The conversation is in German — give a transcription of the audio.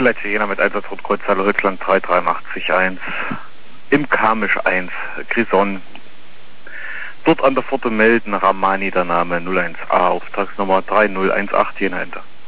Letzte Jena mit Einsatzort Kreuzhalle Holzland 383-1. Im Kamisch 1, Grison. Dort an der Pforte melden, Ramani der Name 01A, Auftragsnummer 3018 Jena Enter.